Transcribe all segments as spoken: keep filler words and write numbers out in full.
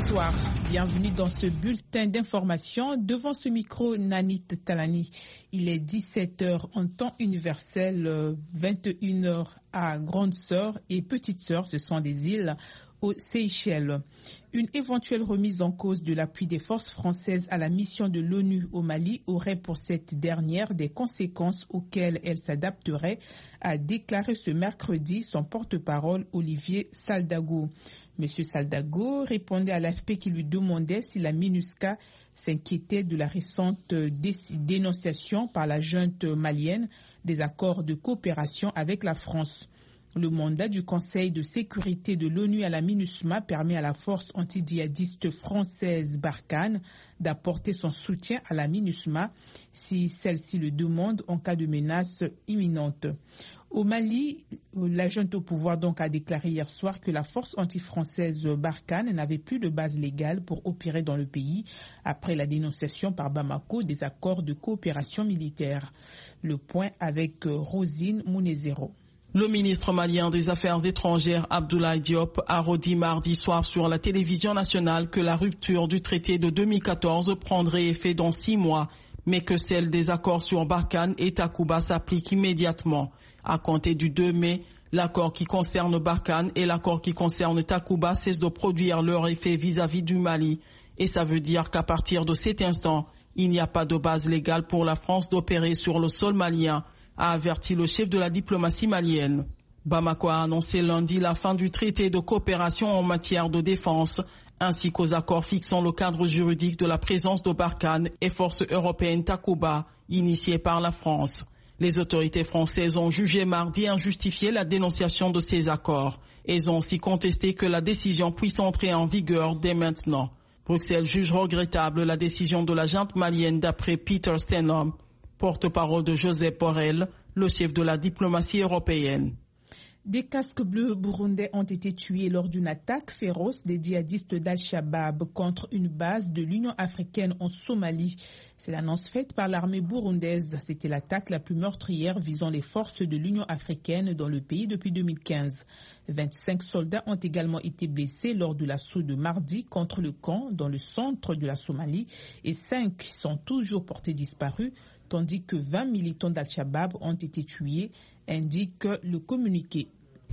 Bonsoir, bienvenue dans ce bulletin d'information. Devant ce micro, Nanit Talani. Il est dix-sept heures en temps universel, vingt et une heures à Grande Sœur et Petite Sœur, ce sont des îles aux Seychelles. Une éventuelle remise en cause de l'appui des forces françaises à la mission de l'ONU au Mali aurait pour cette dernière des conséquences auxquelles elle s'adapterait, a déclaré ce mercredi son porte-parole Olivier Saldago. Monsieur Saldago répondait à l'A F P qui lui demandait si la MINUSCA s'inquiétait de la récente dénonciation par la junte malienne des accords de coopération avec la France. Le mandat du Conseil de sécurité de l'ONU à la MINUSMA permet à la force antidjihadiste française Barkhane d'apporter son soutien à la MINUSMA si celle-ci le demande en cas de menace imminente. Au Mali, la junte au pouvoir donc a déclaré hier soir que la force anti-française Barkhane n'avait plus de base légale pour opérer dans le pays après la dénonciation par Bamako des accords de coopération militaire. Le point avec Rosine Mounezero. Le ministre malien des Affaires étrangères Abdoulaye Diop a redit mardi soir sur la télévision nationale que la rupture du traité de deux mille quatorze prendrait effet dans six mois, mais que celle des accords sur Barkhane et Takuba s'applique immédiatement. À compter du deux mai, l'accord qui concerne Barkhane et l'accord qui concerne Takuba cessent de produire leur effet vis-à-vis du Mali. Et ça veut dire qu'à partir de cet instant, il n'y a pas de base légale pour la France d'opérer sur le sol malien, a averti le chef de la diplomatie malienne. Bamako a annoncé lundi la fin du traité de coopération en matière de défense, ainsi qu'aux accords fixant le cadre juridique de la présence de Barkhane et forces européennes Takuba, initiées par la France. Les autorités françaises ont jugé mardi injustifier la dénonciation de ces accords. Elles ont aussi contesté que la décision puisse entrer en vigueur dès maintenant. Bruxelles juge regrettable la décision de la junte malienne d'après Peter Stenholm, porte-parole de Joseph Borrell, le chef de la diplomatie européenne. Des casques bleus burundais ont été tués lors d'une attaque féroce des djihadistes d'Al-Shabaab contre une base de l'Union africaine en Somalie. C'est l'annonce faite par l'armée burundaise. C'était l'attaque la plus meurtrière visant les forces de l'Union africaine dans le pays depuis deux mille quinze. vingt-cinq soldats ont également été blessés lors de l'assaut de mardi contre le camp dans le centre de la Somalie et cinq sont toujours portés disparus, tandis que vingt militants d'Al-Shabaab ont été tués, indique le communiqué.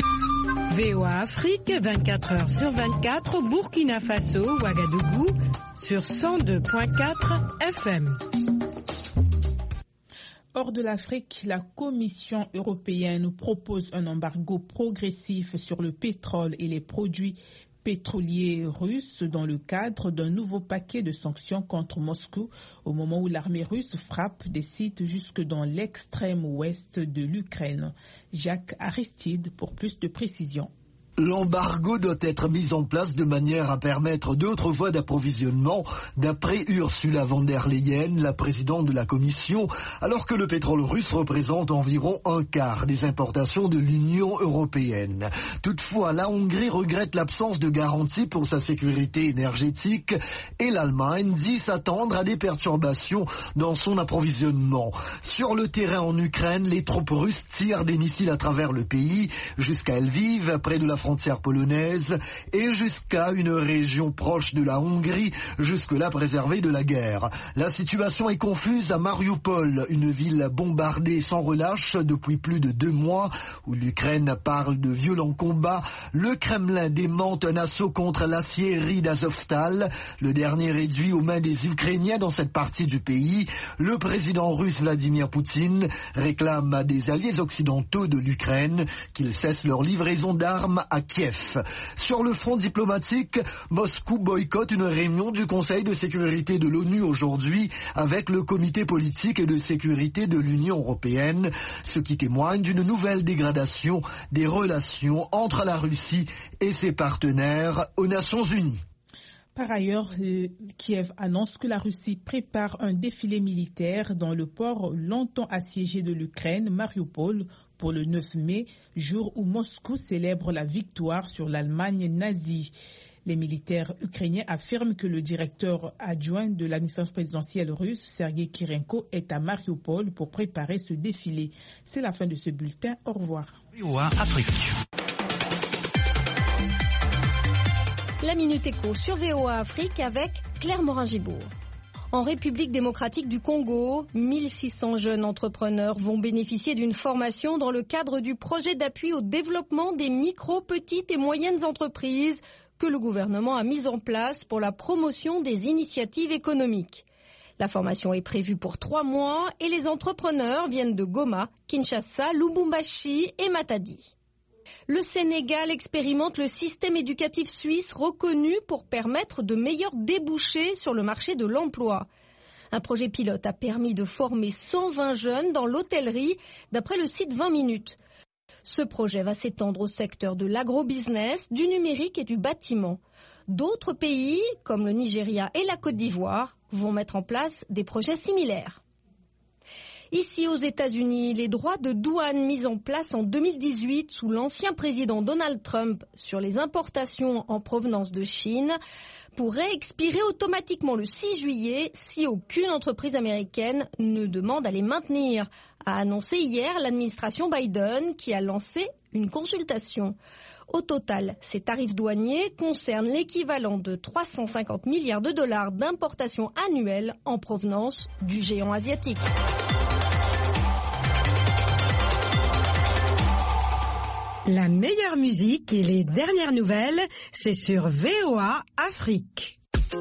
V O A Afrique, vingt-quatre heures sur vingt-quatre, Burkina Faso, Ouagadougou, sur cent deux virgule quatre F M. Hors de l'Afrique, la Commission européenne propose un embargo progressif sur le pétrole et les produits pétroliers russes dans le cadre d'un nouveau paquet de sanctions contre Moscou au moment où l'armée russe frappe des sites jusque dans l'extrême ouest de l'Ukraine. Jacques Aristide pour plus de précisions. L'embargo doit être mis en place de manière à permettre d'autres voies d'approvisionnement, d'après Ursula von der Leyen, la présidente de la Commission, alors que le pétrole russe représente environ un quart des importations de l'Union européenne. Toutefois, la Hongrie regrette l'absence de garantie pour sa sécurité énergétique et l'Allemagne dit s'attendre à des perturbations dans son approvisionnement. Sur le terrain en Ukraine, les troupes russes tirent des missiles à travers le pays, jusqu'à Lviv, près de la frontière polonaise, et jusqu'à une région proche de la Hongrie, jusque-là préservée de la guerre. La situation est confuse à Mariupol, une ville bombardée sans relâche depuis plus de deux mois, où l'Ukraine parle de violents combats. Le Kremlin démente un assaut contre l'aciérie d'Azovstal, le dernier réduit aux mains des Ukrainiens dans cette partie du pays. Le président russe Vladimir Poutine réclame à des alliés occidentaux de l'Ukraine qu'ils cessent leur livraison d'armes à Kiev. Sur le front diplomatique, Moscou boycotte une réunion du Conseil de sécurité de l'ONU aujourd'hui avec le comité politique et de sécurité de l'Union européenne, ce qui témoigne d'une nouvelle dégradation des relations entre la Russie et ses partenaires aux Nations Unies. Par ailleurs, Kiev annonce que la Russie prépare un défilé militaire dans le port longtemps assiégé de l'Ukraine, Mariupol, pour le neuf mai, jour où Moscou célèbre la victoire sur l'Allemagne nazie. Les militaires ukrainiens affirment que le directeur adjoint de l'administration présidentielle russe, Sergei Kirenko, est à Mariupol pour préparer ce défilé. C'est la fin de ce bulletin. Au revoir. V O A Afrique. La Minute Éco sur V O A Afrique avec Claire Morin-Gibourg. En République démocratique du Congo, mille six cents jeunes entrepreneurs vont bénéficier d'une formation dans le cadre du projet d'appui au développement des micro, petites et moyennes entreprises que le gouvernement a mis en place pour la promotion des initiatives économiques. La formation est prévue pour trois mois et les entrepreneurs viennent de Goma, Kinshasa, Lubumbashi et Matadi. Le Sénégal expérimente le système éducatif suisse reconnu pour permettre de meilleurs débouchés sur le marché de l'emploi. Un projet pilote a permis de former cent vingt jeunes dans l'hôtellerie, d'après le site vingt minutes. Ce projet va s'étendre au secteur de l'agrobusiness, du numérique et du bâtiment. D'autres pays, comme le Nigeria et la Côte d'Ivoire, vont mettre en place des projets similaires. Ici aux États-Unis, les droits de douane mis en place en deux mille dix-huit sous l'ancien président Donald Trump sur les importations en provenance de Chine pourraient expirer automatiquement le six juillet si aucune entreprise américaine ne demande à les maintenir, a annoncé hier l'administration Biden qui a lancé une consultation. Au total, ces tarifs douaniers concernent l'équivalent de trois cent cinquante milliards de dollars d'importations annuelles en provenance du géant asiatique. La meilleure musique et les dernières nouvelles, c'est sur V O A Afrique.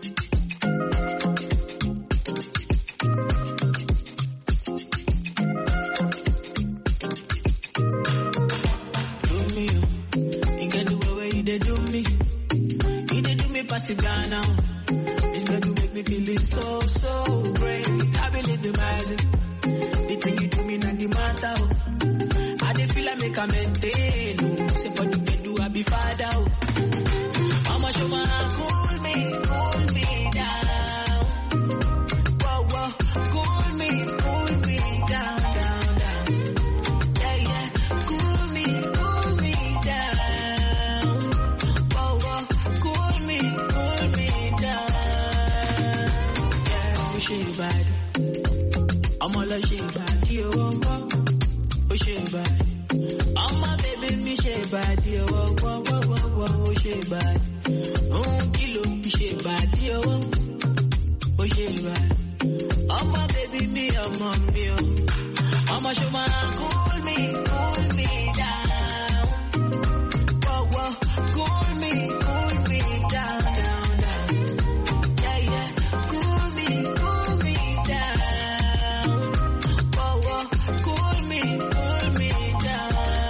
Make a maintain, say what you can do, I be father. How much you wanna cool me, cool me down? Whoa, whoa, cool me, cool me down, down, down. Yeah, yeah, cool me, cool me down. Whoa, whoa, cool me, cool me down. Yeah, we shake bad. I'm all a shake bad, yo, we shake bad. Oh my baby, me shake bad, yo, whoa, whoa, whoa, whoa, whoa, shake bad. Oh, kilo, me shake bad, yo, oh, shake bad. Oh my baby, me, oh, mommy, yo. Oh my show, man, cool me, cool me down. Whoa, whoa, cool me, cool me down, down, down. Yeah, yeah, cool me, cool me down. Whoa, whoa, cool me, cool me down.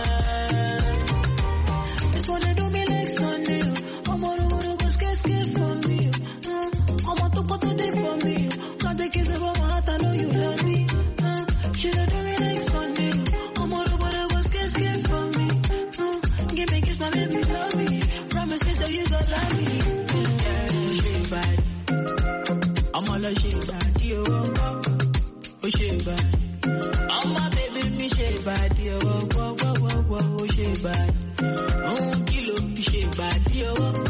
I'm all a shake bad, yo, oh shake bad. Oh my baby, me shake bad, yo, oh, oh, oh, oh, oh, shake bad. Oh kilo, me shake bad, yo,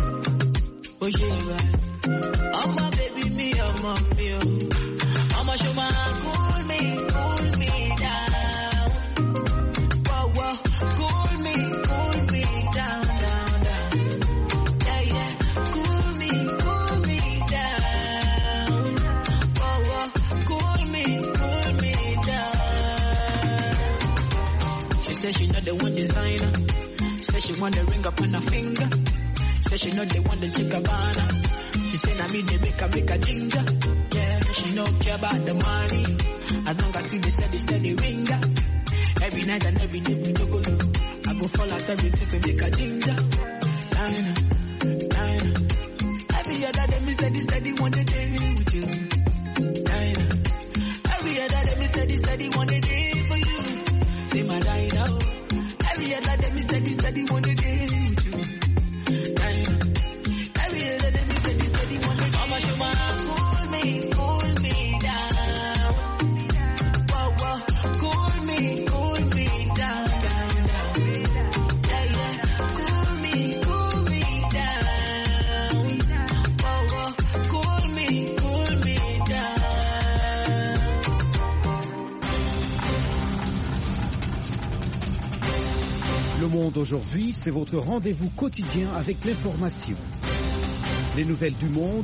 oh shake bad. Oh my baby, me, oh mommy, oh. I'm a show man, cool me, cool me down. Whoa, whoa, cool me, cool me down, down, down. Yeah, yeah, cool me, cool me down. Whoa, whoa, cool me, cool me down. She said she not the one designer. Said she want the ring up on her finger. Said she not the one the chicabana. She said I mean they make her make a ginger. Yeah, she no care about the money. As long as see the steady, steady ringer. Every night and every day we do go low. I go fall out everything to make a ginger. Nine, nine. Every other day me steady, steady one day with you. Nine. Every other day me steady, steady one day for you. Say my dine out. Every other day me steady, steady one day with you. Nine. Every other day me steady, steady one day. Mama show my cool me, cool me down. Whoa, whoa, cool me, cool me down, down, down. Yeah, yeah, cool me, cool me down. Whoa, whoa, cool me, cool me down. Le Monde aujourd'hui, c'est votre rendez-vous quotidien avec l'information. Les nouvelles du monde